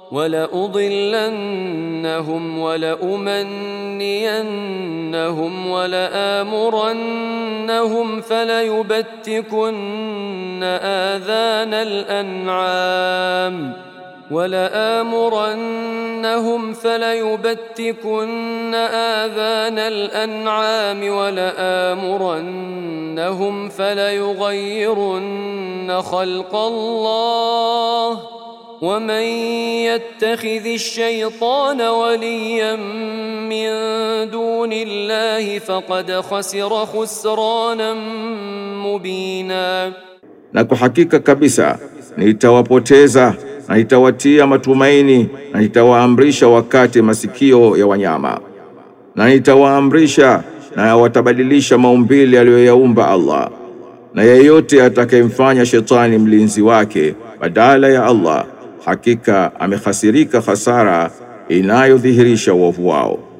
ولأضلنهم ولأمنينهم ولآمرنهم فليبتكن آذان الأنعام ولآمرنهم فليغيرن خلق الله ومن يتخذ الشيطان وليا من دون الله فقد خسر خسرانا مبينا. Na kwa hakika kabisa nitawapoteza na nitawatia matumaini na nitawaamrisha wakati masikio ya wanyama na nitawaamrisha na watabadilisha maumbile aliyoyaumba Allah, na yeyote atakayemfanya shetani mlinzi wake badala ya Allah, hakika amekhasirika khasara inayodhihirisha uovu wao.